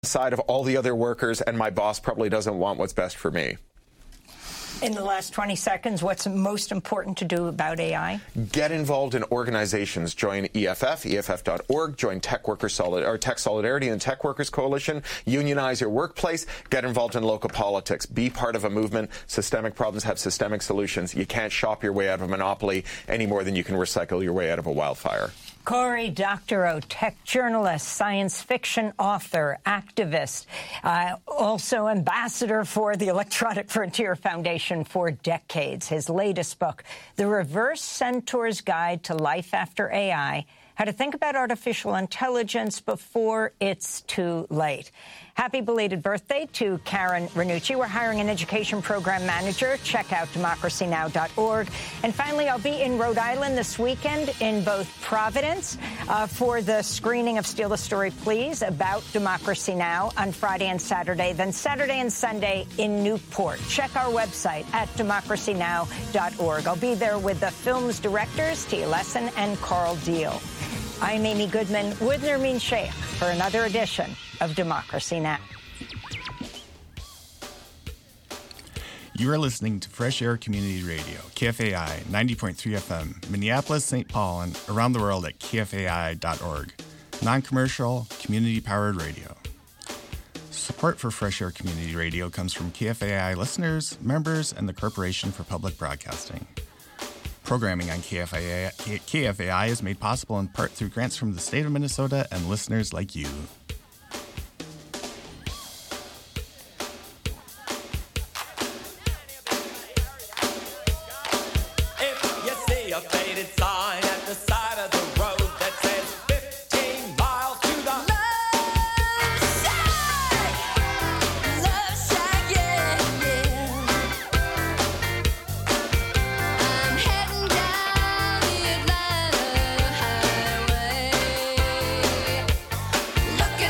side of all the other workers, and my boss probably doesn't want what's best for me. In the last 20 seconds, what's most important to do about AI? Get involved in organizations. Join EFF, EFF.org. Join Tech Solidarity and Tech Workers Coalition. Unionize your workplace. Get involved in local politics. Be part of a movement. Systemic problems have systemic solutions. You can't shop your way out of a monopoly any more than you can recycle your way out of a wildfire. Cory Doctorow, tech journalist, science fiction author, activist, also ambassador for the Electronic Frontier Foundation for decades. His latest book, The Reverse Centaur's Guide to Life After AI, How to Think About Artificial Intelligence Before It's Too Late. Happy belated birthday to Karen Ranucci. We're hiring an education program manager. Check out democracynow.org. And finally, I'll be in Rhode Island this weekend in both Providence for the screening of Steal the Story, Please, about Democracy Now! On Friday and Saturday. Then Saturday and Sunday in Newport. Check our website at democracynow.org. I'll be there with the film's directors, Tia Lesson and Carl Deal. I'm Amy Goodman with Nermeen Sheikh for another edition of Democracy Now! You are listening to Fresh Air Community Radio, KFAI 90.3 FM, Minneapolis, St. Paul, and around the world at kfai.org. Non-commercial, community-powered radio. Support for Fresh Air Community Radio comes from KFAI listeners, members, and the Corporation for Public Broadcasting. Programming on KFAI is made possible in part through grants from the state of Minnesota and listeners like you. Look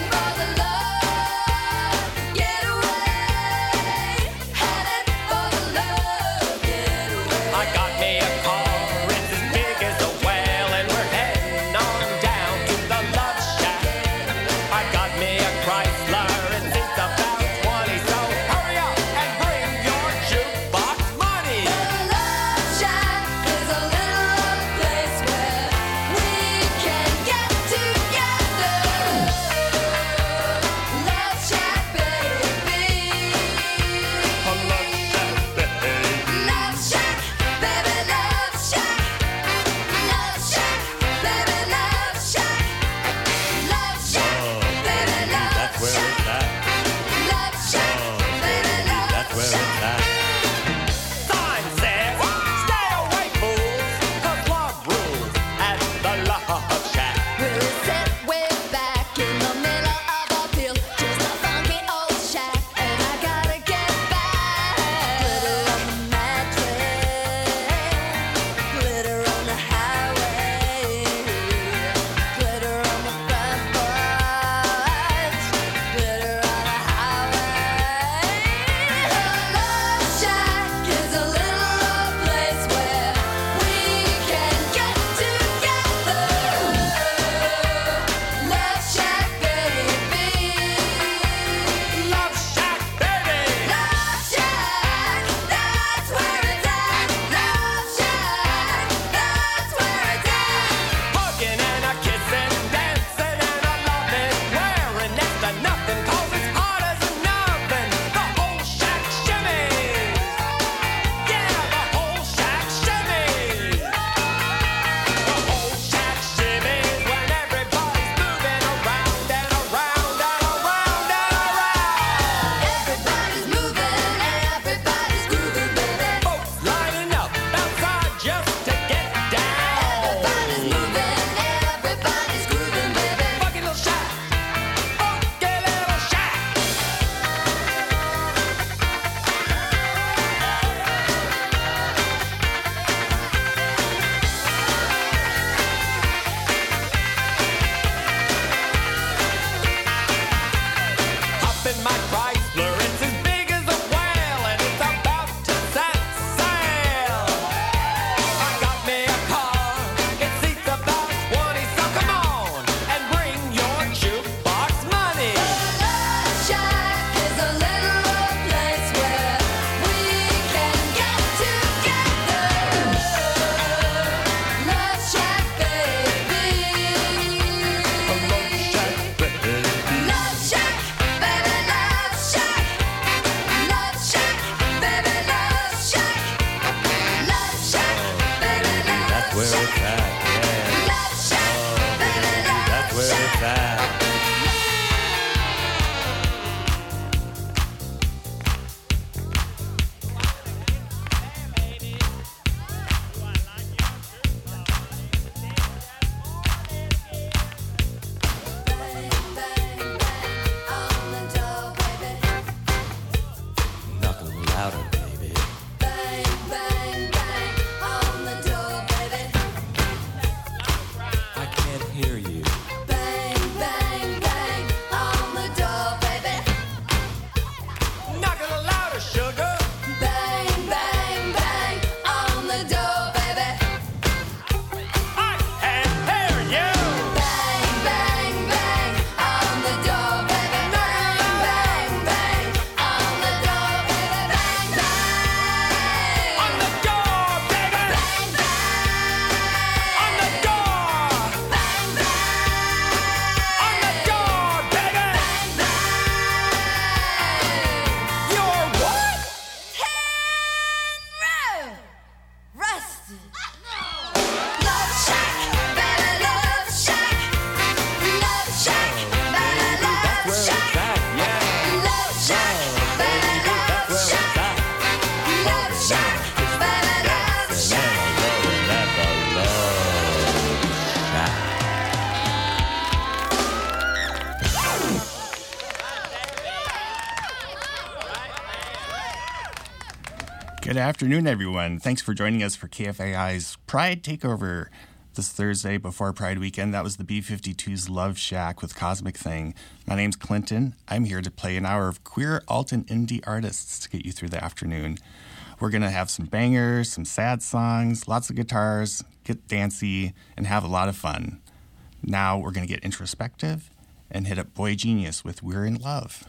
Good afternoon, everyone. Thanks for joining us for KFAI's Pride Takeover this Thursday before Pride Weekend. That was the B-52's Love Shack with Cosmic Thing. My name's Clinton. I'm here to play an hour of queer, alt, and indie artists to get you through the afternoon. We're going to have some bangers, some sad songs, lots of guitars, get dancey, and have a lot of fun. Now we're going to get introspective and hit up Boy Genius with We're in Love.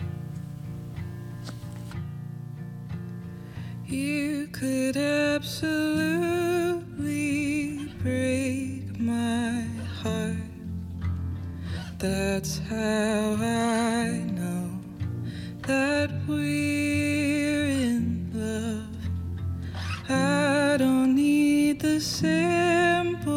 You could absolutely break my heart. That's how I know that we're in love. I don't need the symbol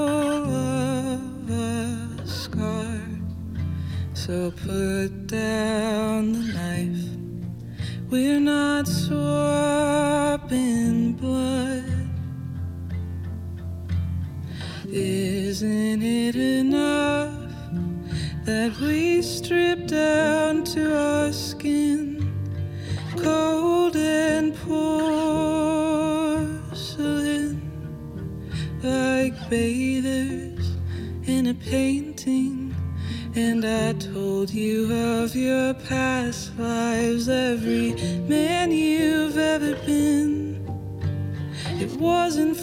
of a scar. So put down the knife. We're not swapping blood. Isn't it enough that we strip down to our skin, cold and porcelain, like bathers in a painting? And I told you of your past lives, every man you've ever been. It wasn't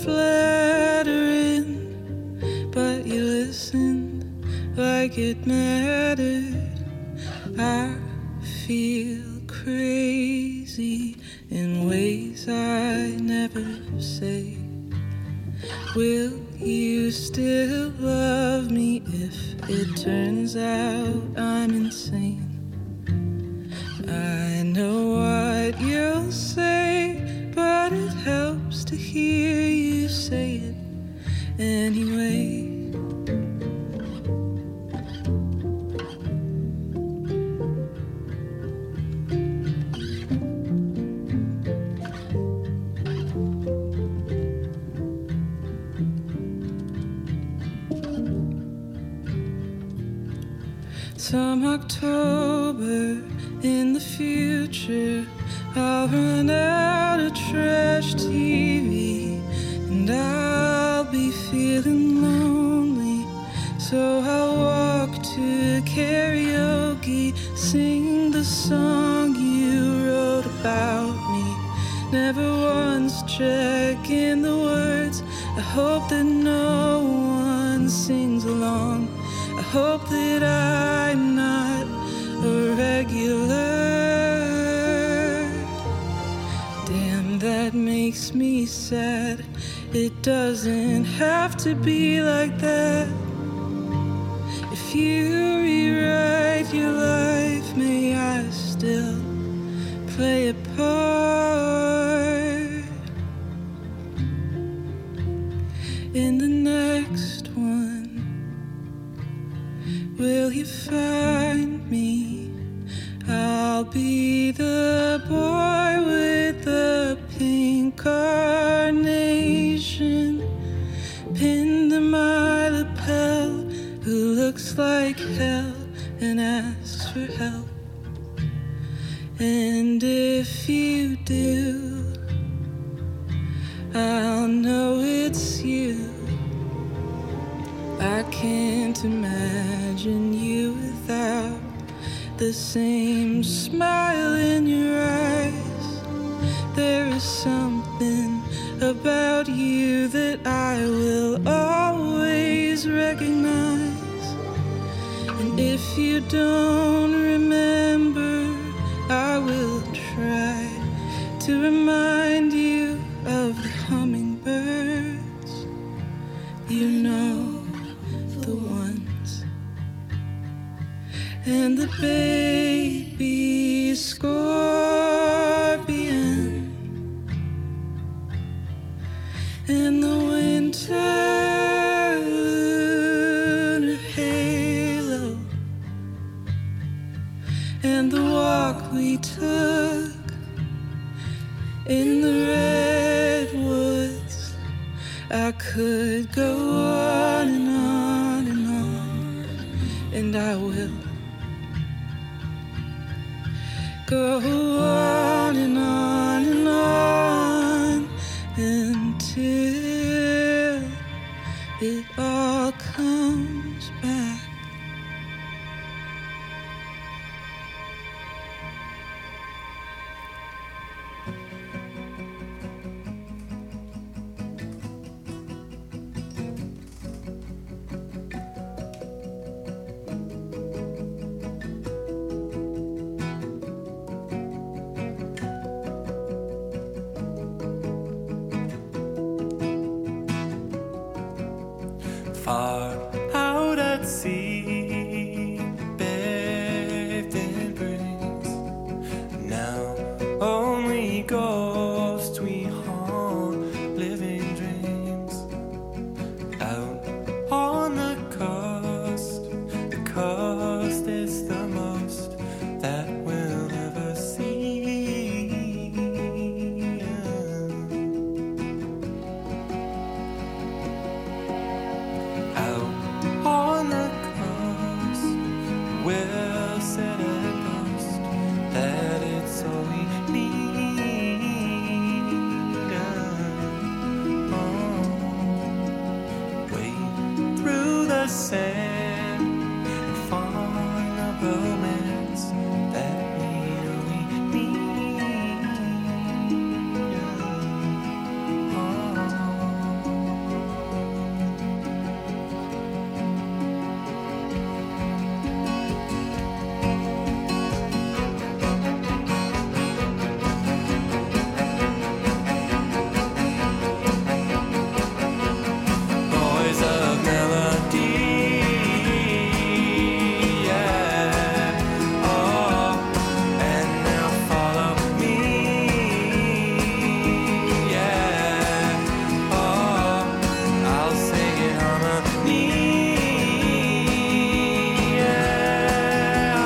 flattering, but you listened like it mattered. I feel crazy in ways I never say. Will you still love me if it turns out I'm insane? I know what you'll say, but it helps to hear you say it anyway. Some October in the future, I'll run out of trash TV, and I'll be feeling lonely. So I'll walk to karaoke, sing the song you wrote about me. Never once checking the words. I hope that no one sings along. I hope that I'm not a regular. Damn, that makes me sad. It doesn't have to be like that. If you rewrite your life, may I still play a part in the next one. Will you find me? I'll be the boy with the pink carnation pinned to my lapel, who looks like hell and asks for help. And if you do, I'll know it's you. I can't imagine you without the same smile in your eyes. There is something about you that I will always recognize. And if you don't remember, I will try to remind you of the hummingbirds. You know, the ones, and the baby scorpion, and the winter lunar halo, and the walk we took in the redwoods. I could go on and on and on, and I will go on and on and on until it all comes back. Far out at sea, bathed in breeze. Now only ghosts we haunt, living dreams. Out on the coast is the most that we'll ever see. On the coast, we'll set a post that it's all we need. Wade through the sand and find the romance that we know we need. Boys of melody, yeah. Oh, and now follow me, yeah. Oh, I'll sing in harmony, yeah.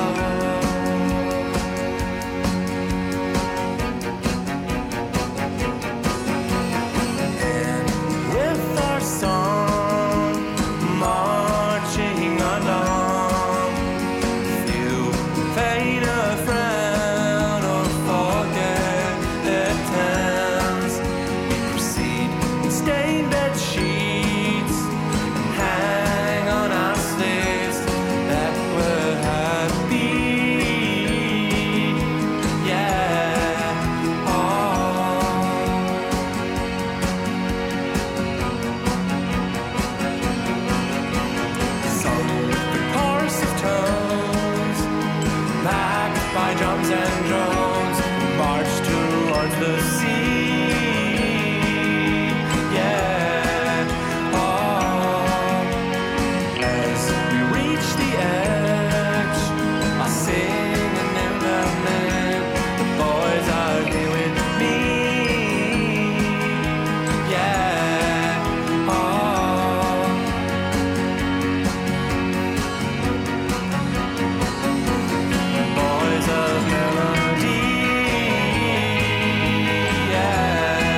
And with our song marching along, few fade a frown or forget their towns. We proceed in stained bed sheets and hang on our slaves that were happy, yeah. Oh. Sung the chorus of tones, backed by drums and drones, march towards the sea, yeah. Oh, as we reach the edge, I'll sing a new lament. The boys are here with me, yeah. Oh. Boys of melody, yeah.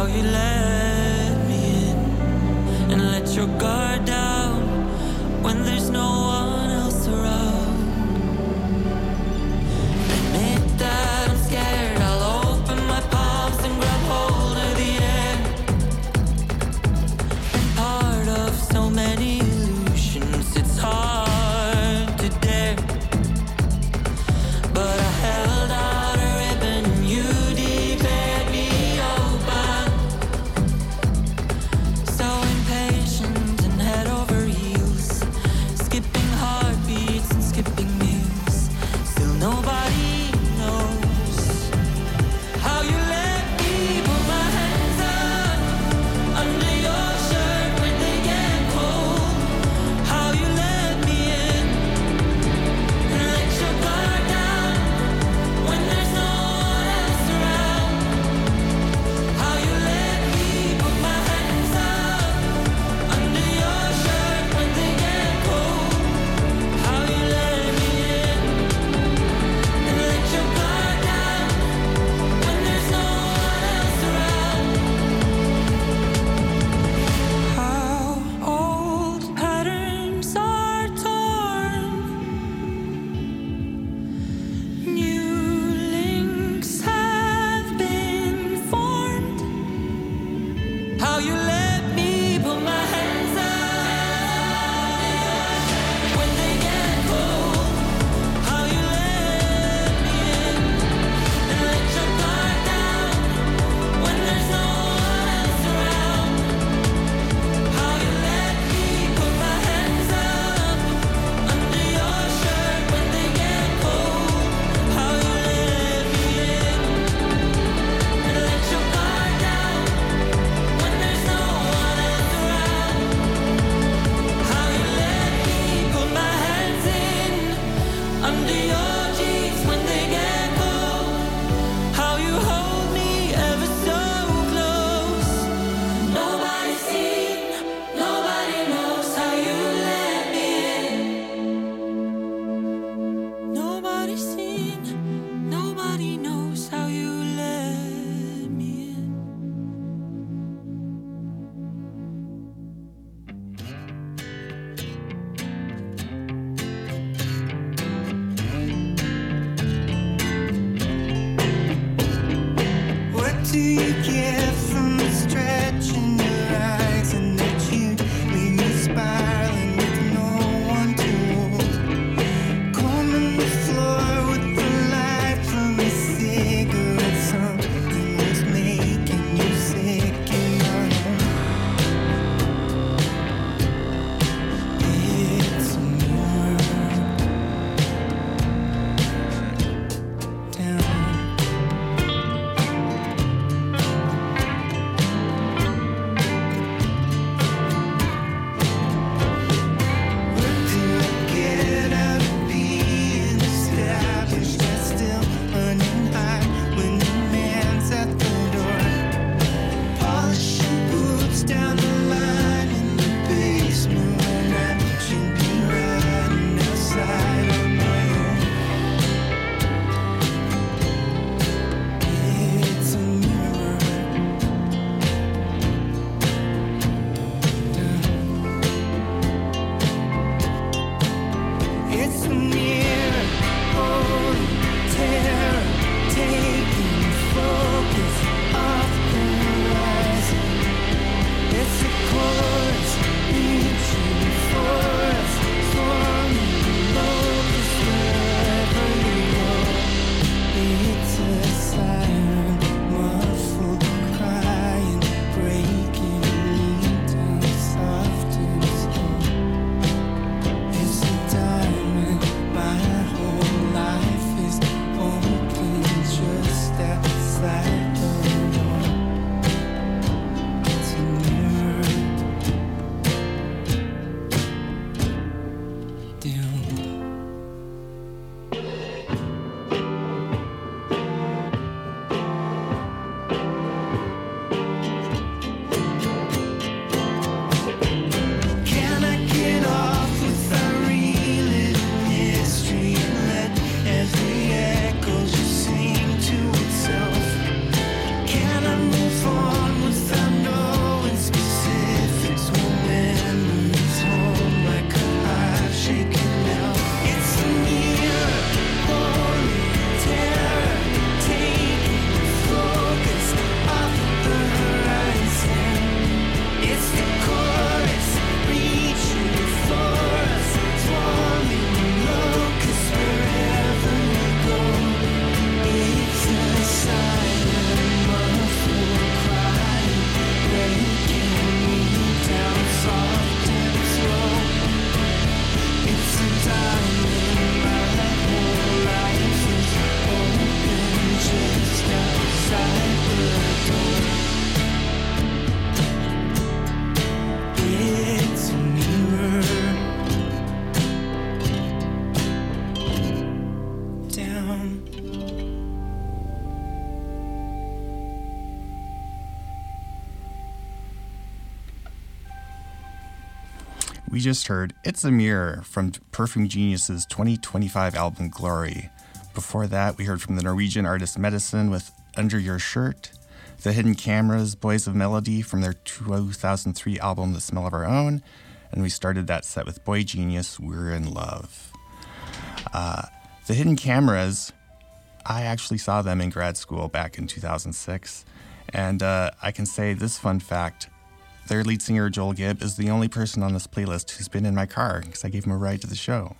you let me in and let your guard down when there's no one else around. Admit that I'm scared, I'll open my palms and grab hold of the air. Part of so many illusions, it's hard to dare. But I held out a ribbon and you declared me open. So impatient and head over heels, skipping heartbeats and skipping meals. Still nobody knows how you let me put my hands up under your shirt when they get cold. How you let me in and let your guard down when there's no one else around. How you let me put my hands up under your shirt when they get cold. How you let me in and let your guard down when there's no one else around. How old patterns are torn, new links have been formed. How you let me put my hands up when they get cold. How you let me in and let your guard down when there's no one else around. How you let me put my hands up under your shirt when they get cold. How you let me in and let your guard down when there's no one else around. How you let me put my hands in under your jeans when they get cold. How you hold me ever so close. Nobody's seen, nobody knows how you let me in. Nobody's seen, nobody knows how you let me in. What do you get from stretching your eyes and that you leave me spiraling with no one to hold? Combing the floor with the light from a cigarette, something was making you sick in my home. It's more down. We just heard It's a Mirror from Perfume Genius's 2025 album Glory. Before that, we heard from the Norwegian artist Medicine with Under Your Shirt, The Hidden Cameras, Boys of Melody from their 2003 album The Smell of Our Own, and we started that set with Boy Genius, We're in Love. The Hidden Cameras, I actually saw them in grad school back in 2006, and I can say this fun fact. Their lead singer, Joel Gibb, is the only person on this playlist who's been in my car because I gave him a ride to the show.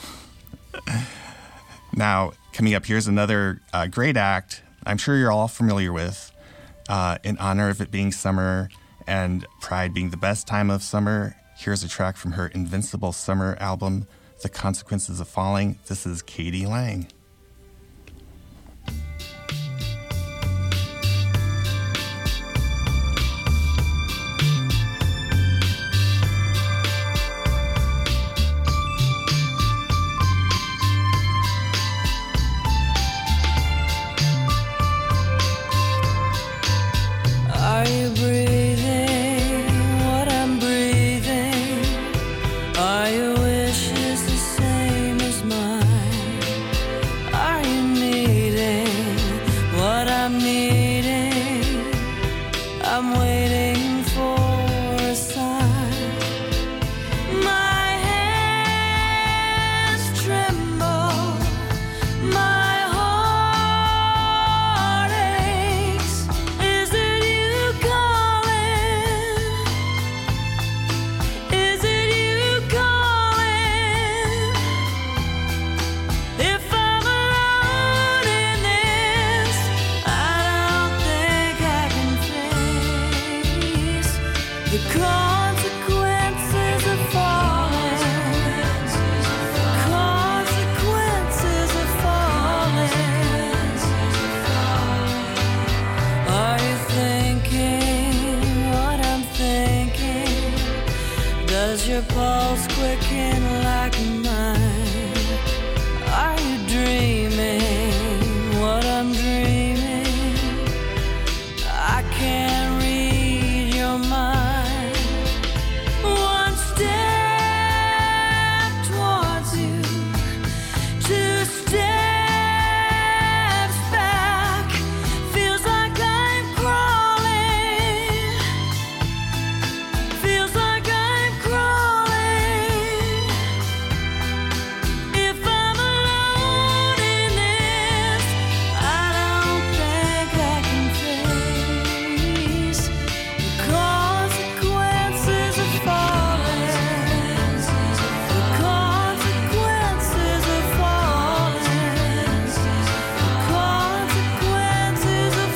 Now, coming up, here's another great act I'm sure you're all familiar with. In honor of it being summer and Pride being the best time of summer, here's a track from her Invincible Summer album, The Consequences of Falling. This is Katie Lang. Are you breathing what I'm breathing? Are your wishes the same as mine? Are you needing what I'm needing? I'm waiting for a sign. My hands tremble, my heart aches. Is it you calling? Is it you calling? If I'm alone in this, I don't think I can face the consequences of falling. Consequences of falling. Are you thinking what I'm thinking? Does your pulse quicken like mine? Are you dreaming what I'm dreaming? I can't read your mind. One step towards you, 2 steps back. Feels like I'm crawling. Feels like I'm crawling. If I'm alone in this, I don't think I can face the consequences of falling. The consequences of falling. The consequences of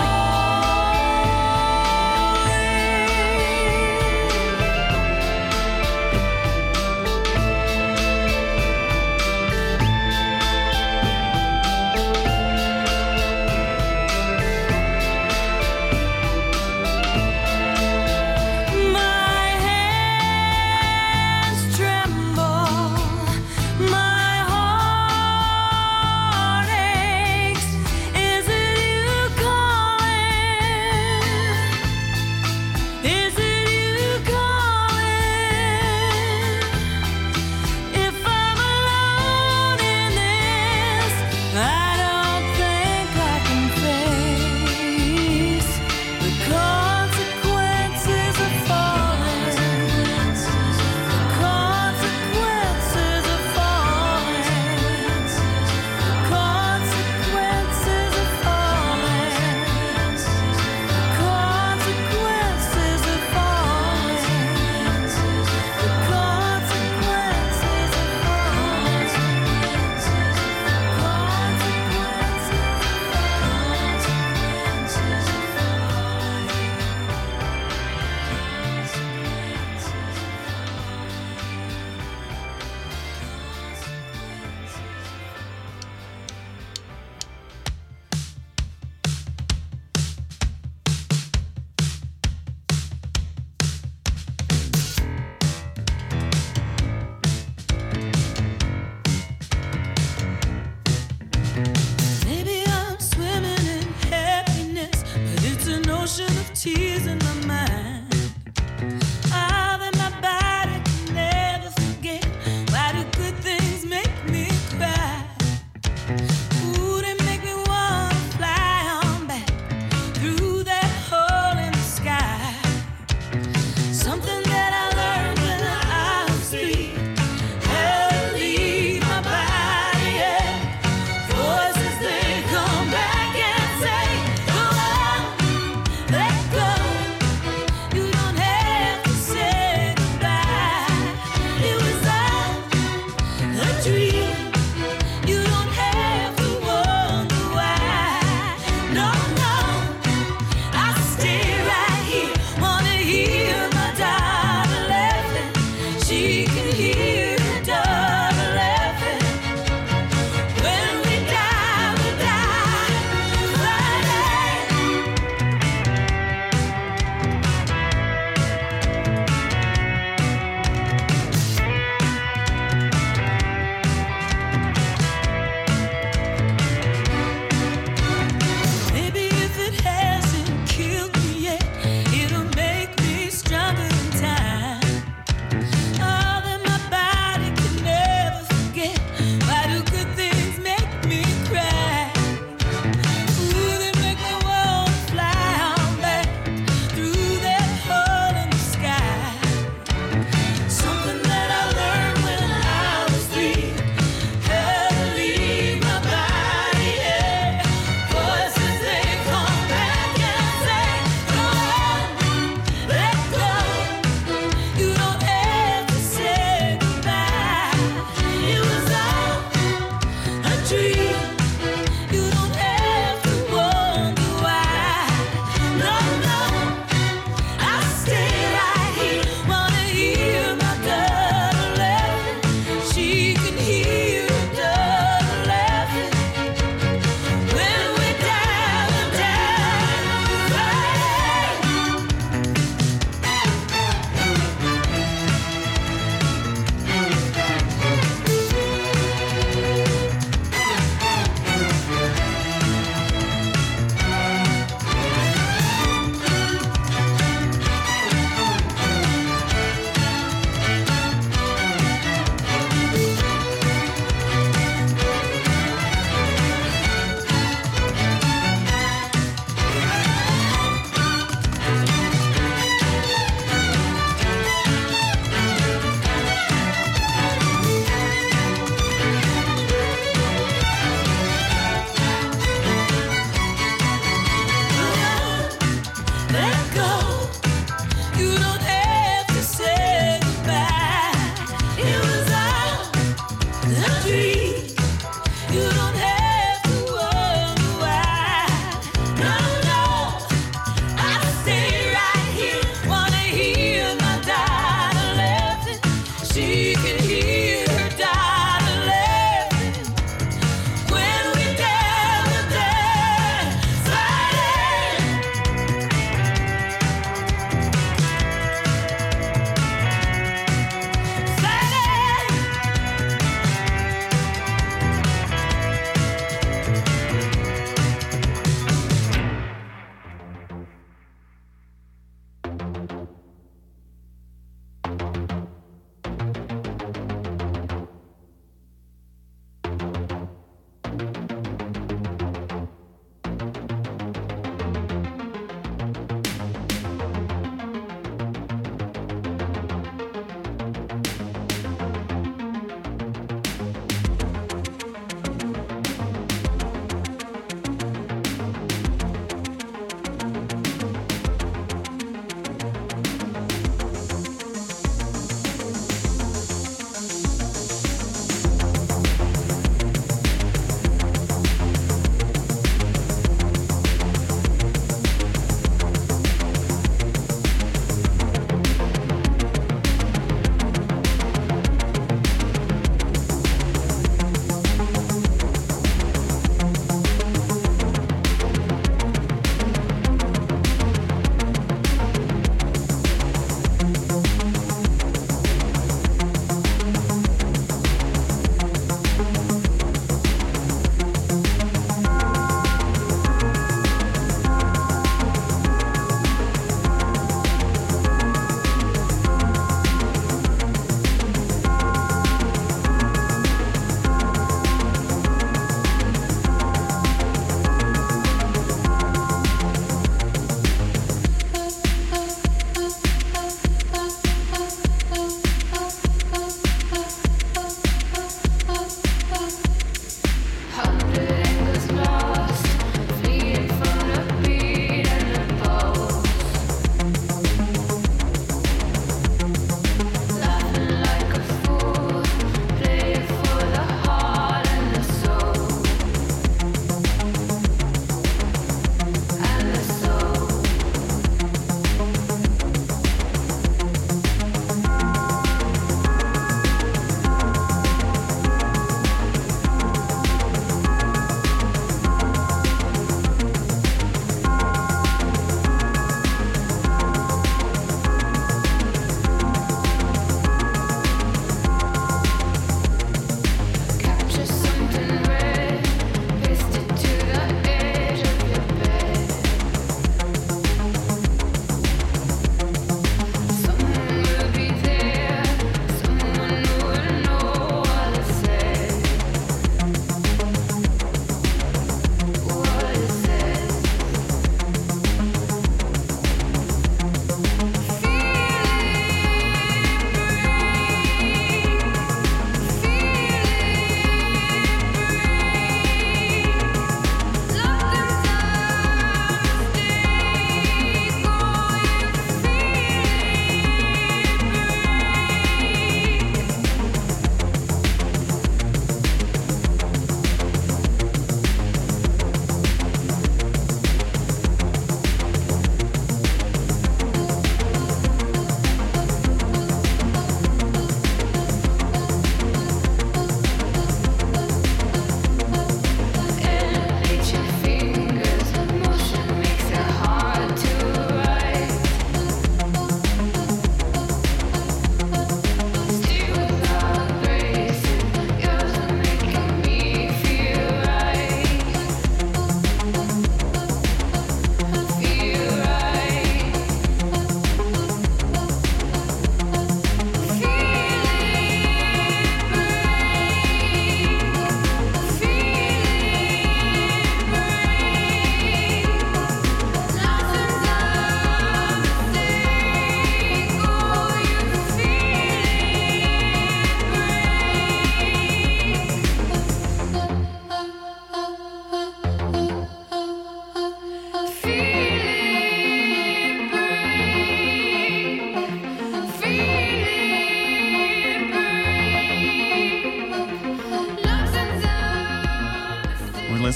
My hands tremble, my heart aches. Is it you calling? Is it you calling? If I'm alone in this, I don't think I can face the consequences of falling. Consequences of falling. Consequences of falling. Consequences of falling. Consequences of Maybe I'm swimming in happiness, but it's an ocean of tears in my mind. Ah, that my body can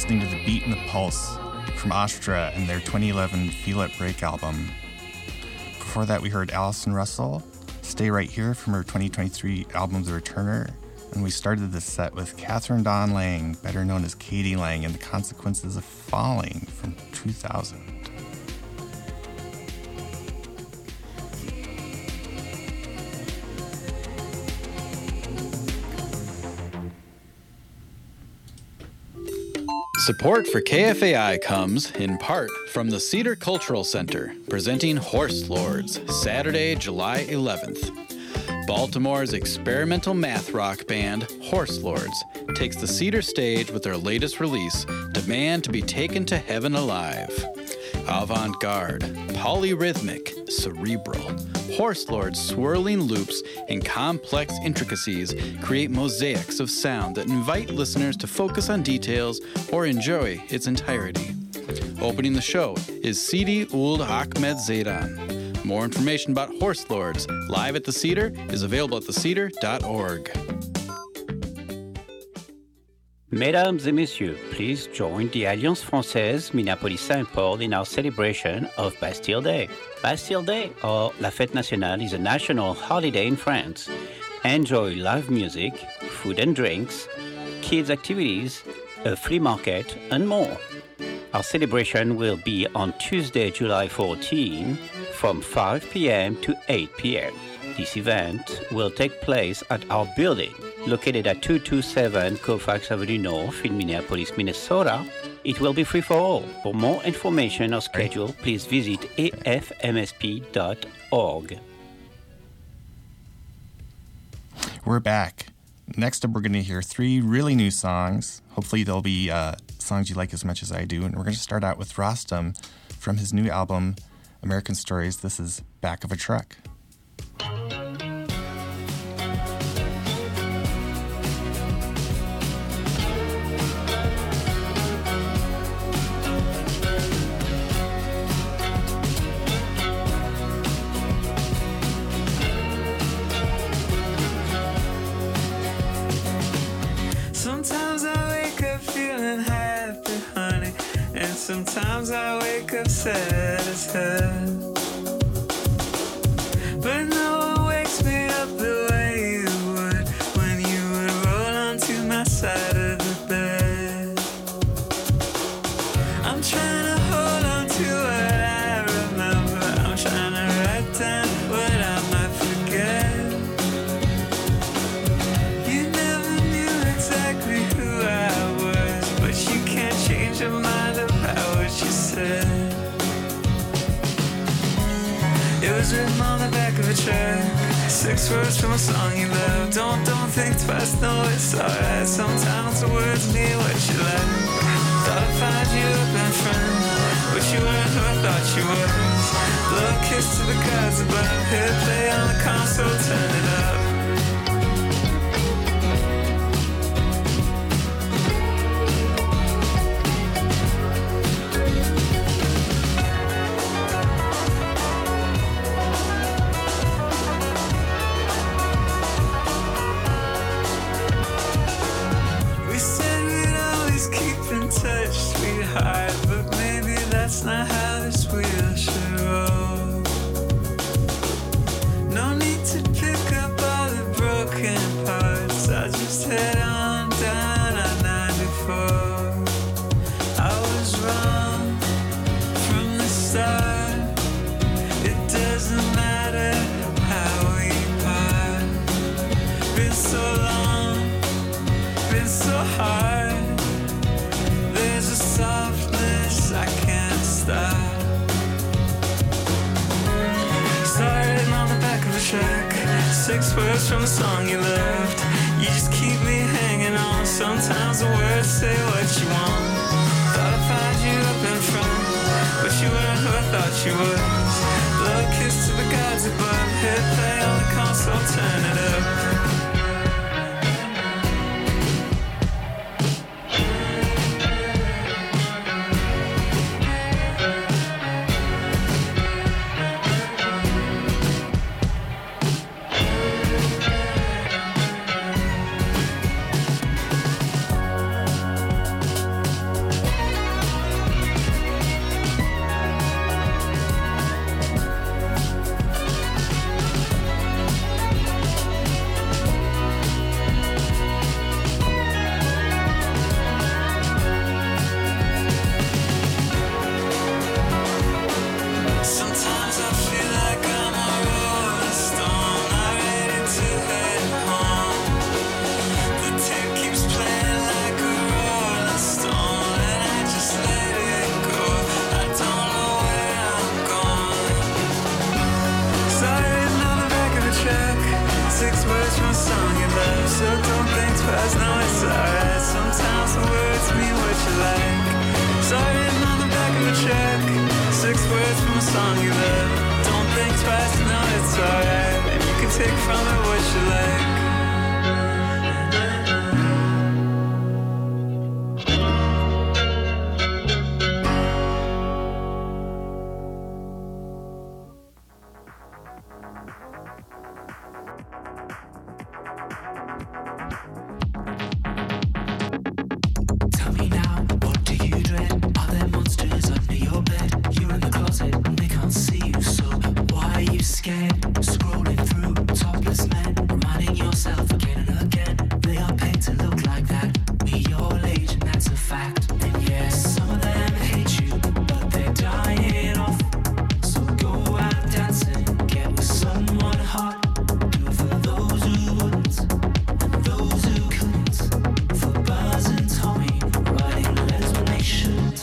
listening to The Beat and the Pulse from Astra and their 2011 Feel It Break album. Before that, we heard Alison Russell, Stay Right Here from her 2023 album The Returner. And we started this set with Catherine Dawn Lang, better known as Katie Lang, and The Consequences of Falling from 2000. Support for KFAI comes, in part, from the Cedar Cultural Center, presenting Horse Lords, Saturday, July 11th. Baltimore's experimental math rock band, Horse Lords, takes the Cedar stage with their latest release, Demand to be Taken to Heaven Alive. Avant-garde, polyrhythmic, cerebral, Horse Lords' swirling loops and complex intricacies create mosaics of sound that invite listeners to focus on details or enjoy its entirety. Opening the show is Sidi Ould Ahmed Zaidan. More information about Horse Lords live at the Cedar is available at thecedar.org. Mesdames et messieurs, please join the Alliance Française Minneapolis-Saint-Paul in our celebration of Bastille Day. Bastille Day, or La Fête Nationale, is a national holiday in France. Enjoy live music, food and drinks, kids' activities, a flea market, and more. Our celebration will be on Tuesday, July 14, from 5 p.m. to 8 p.m. This event will take place at our building, located at 227 Colfax Avenue North in Minneapolis, Minnesota. It will be free for all. For more information or schedule, please visit afmsp.org. We're back. Next up, we're going to hear 3 really new songs. Hopefully they'll be songs you like as much as I do. And we're going to start out with Rostam from his new album, American Stories. This is Back of a Truck. Sometimes I wake up feeling happy, honey, and sometimes I wake up sad as hell. But no one wakes me up the way you would when you would roll onto my side of the bed. I'm trying to hold on to what I remember. I'm trying to write down what I might forget. You never knew exactly who I was, but you can't change your mind about what you said. It was written on the back of a truck, 6 words from a song you love. Don't think twice, no, it's alright. Sometimes the words mean what you like. Thought I'd find you up in front, but you weren't who I thought you was. Blow a kiss to the gods above, hit play on the console, turn it up. We said we'd always keep in touch, sweetheart, but maybe that's not how this wheel should roll. No need to pick up all the broken parts. I just head on down on 94. I was wrong from the start. It doesn't matter how we part. Been so long, been so hard. There's a softness I can't stop. Started on the back of a truck, 6 words from a song you loved. You just keep me hanging on. Sometimes the words say what you want. Thought I'd find you up in front, but you weren't who I thought you was. Blow a kiss to the gods above, hit play on the console, turn it up. 6 words from a song you love, so don't think twice, no, it's alright. Sometimes the words mean what you like. Saw it on the back of a check. 6 words from a song you love. Don't think twice, no, it's alright. And you can take from it what you like. Tell me now, what do you dread? Are there monsters under your bed? You're in the closet and they can't see you, so why are you scared? Scrolling through topless men, reminding yourself again and again, they are paid to look like that. Be your age and that's a fact. And yes, some of them hate you, but they're dying off. So go out dancing, get with someone hot. Do it for those who wouldn't and those who couldn't. For Buzz and Tommy, writing letters when they shouldn't.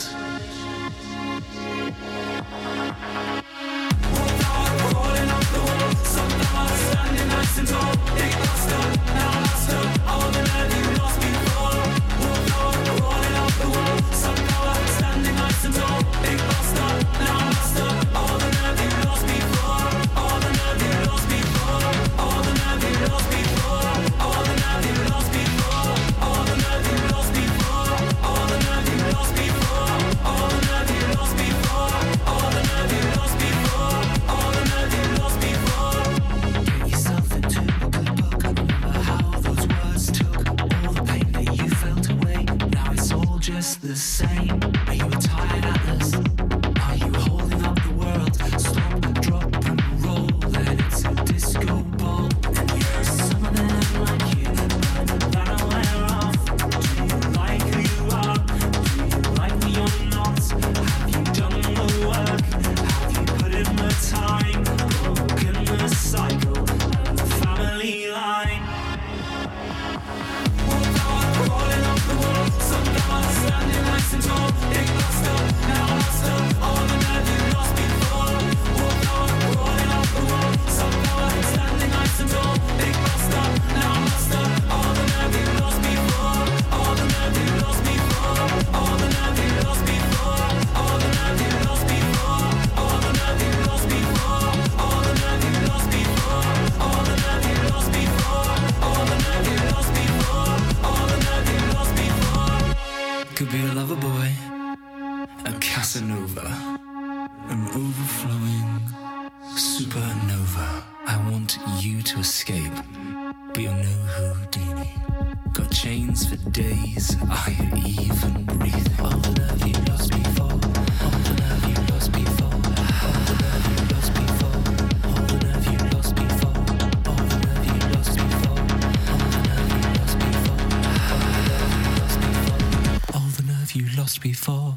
Crawling up the wall, some are standing nice and tall. Big buster, now master, all the nerve you lost before. Crawling up the wall, some are standing nice and tall. Big buster, now master, all the nerve you lost before. All the nerve you lost before. All the nerve you lost before. All the nerve you lost before. All the nerve you lost before. All the nerve you lost before. All the nerve you lost before. All the nerve you lost before. All the nerve you lost before. Get yourself into a good book. Remember how those words took all the pain that you felt away. Now it's all just the same. Are you a tired atlas? Are you holding up the world? Stop, drop, and roll. Then it's a disco ball. And yes, some of them like you, but that I'll wear off. Do you like who you are? Do you like me or not? Have you done the work? Have you put in the time? Broken the cycle and the family line. Crawling up the wall, some are standing nice and tall. Big buster, now master, all the nerve you lost before. Crawling up the wall, some are standing nice and tall. Big buster, now master, all the nerve you lost before. All the nerve you lost before. All the nerve you lost before. All the nerve you lost before. All the nerve you lost before. All the nerve you lost before. All the nerve you lost before. All the nerve you lost before. All the nerve you lost before. Could be a lover boy, a Casanova, an overflowing supernova. I want you to escape, but you're no Houdini. Got chains for days, are you even breathing? All the nerve you lost before. All the nerve you lost before. All the nerve you lost before. All the nerve you lost before. All the nerve you lost before. All the nerve you lost before. All the nerve you lost before.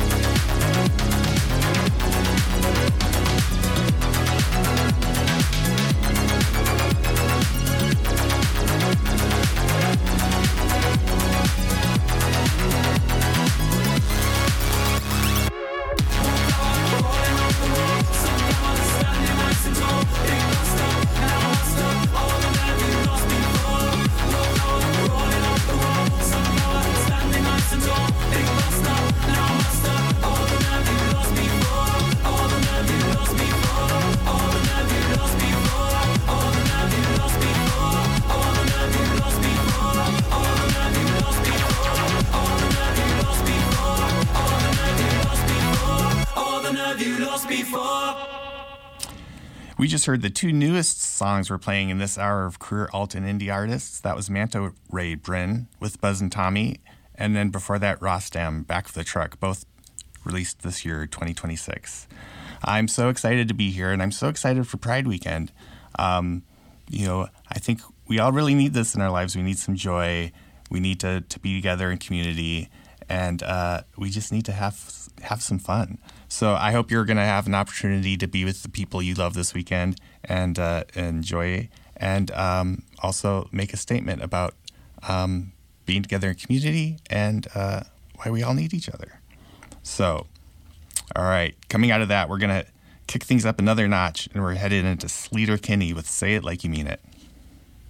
We just heard the two newest songs we're playing in this hour of career alt and indie artists. That was Manta Ray Bryn with Buzz and Tommy, and then before that, Rostam, Back of the Truck, both released this year, 2026. I'm so excited to be here, and I'm so excited for Pride Weekend. I think we all really need this in our lives. We need some joy. We need to be together in community, and we just need to have some fun. So I hope you're going to have an opportunity to be with the people you love this weekend and enjoy, and also make a statement about being together in community and why we all need each other. So, all right, coming out of that, we're going to kick things up another notch, and we're headed into Sleater-Kinney with Say It Like You Mean It.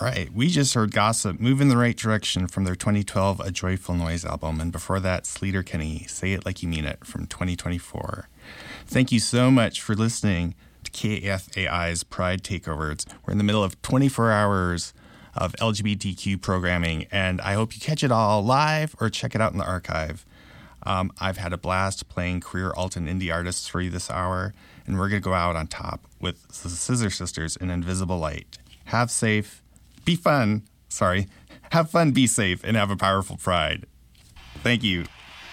Right. We just heard Gossip Move in the Right Direction from their 2012 A Joyful Noise album. And before that, Sleater Kinney, Say It Like You Mean It from 2024. Thank you so much for listening to KFAI's Pride Takeovers. We're in the middle of 24 hours of LGBTQ programming, and I hope you catch it all live or check it out in the archive. I've had a blast playing queer alt and indie artists for you this hour, and we're going to go out on top with the Scissor Sisters in Invisible Light. Have fun, be safe, and have a powerful pride. Thank you.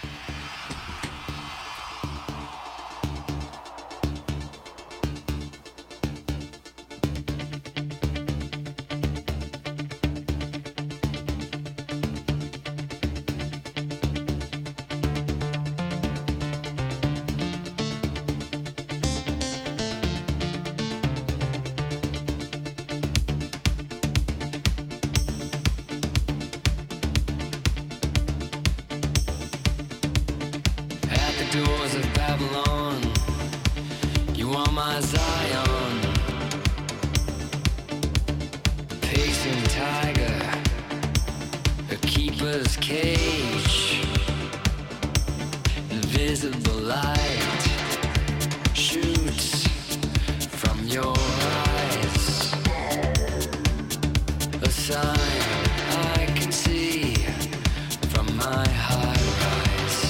At the doors of Babylon, you are my Zion. Pacing tiger, a keeper's cage. Invisible light shoots from your eyes. A sign I can see from my high rise.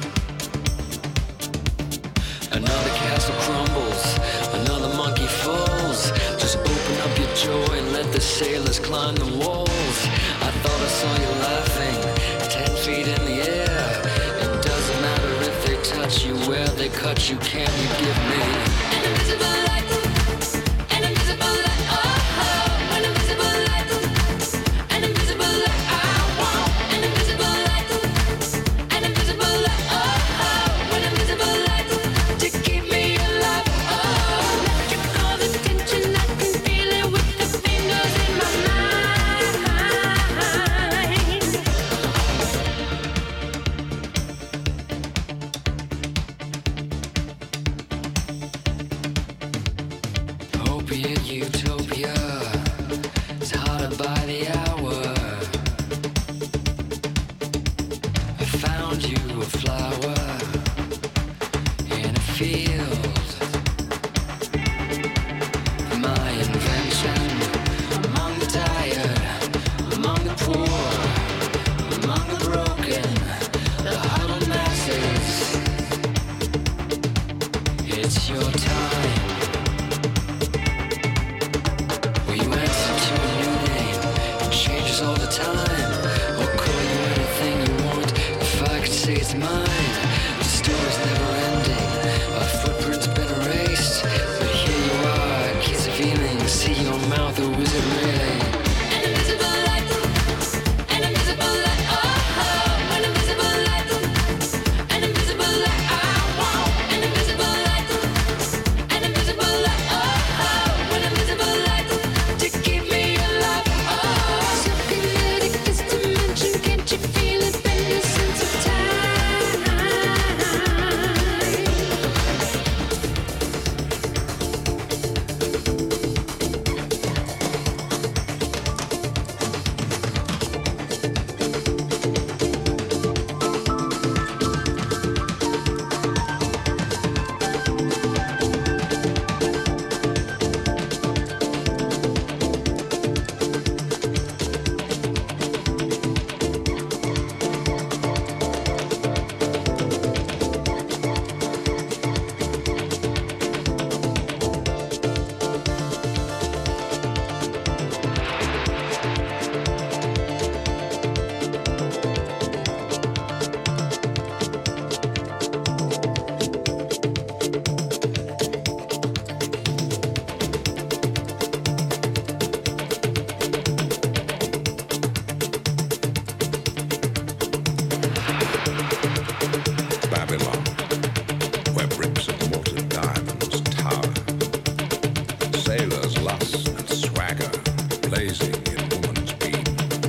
Another castle crumbles, another monkey falls. Just open up your joy and let the sailors climb the walls. I thought I saw you laughing, 10 feet in the air. It doesn't matter if they touch you, where they cut you, can you give me an invisible light? An invisible light, oh, an invisible light. An invisible light, I want an invisible light. An invisible light, oh, an invisible light. To keep me alive, oh, electrical attention, I can feel it with the fingers in my mind. Opiate utopia is harder by the hour. I found you a flower in a field. My invention among the tired, among the poor, among the broken, the huddled masses. It's your time. Will you answer to a new name? It changes all the time. I'll call you anything you want if I could say it's mine. The story's never ending. Our footprint's been erased, but here you are, kiss a feeling, see your mouth, or is it really? An invisible light, an invisible light, oh, an invisible light, an invisible light, I want an invisible light, an invisible light, oh, an invisible light, to keep me alive, oh, so kinetic this dimension, can't you feel it, bend your sense of time? Babylon, where bricks of molten diamonds tower. Sailors' lust and swagger blazing in woman's beam.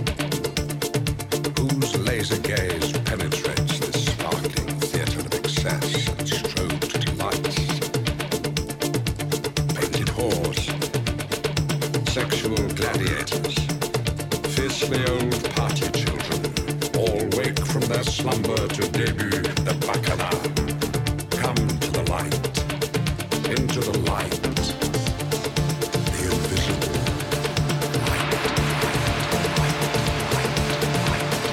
Whose laser gaze penetrates this sparkling theater of excess and strobed lights? Painted whores, sexual gladiators, the old party children, all wake from their slumber to debut the Baccarat. Come to the light, into the light.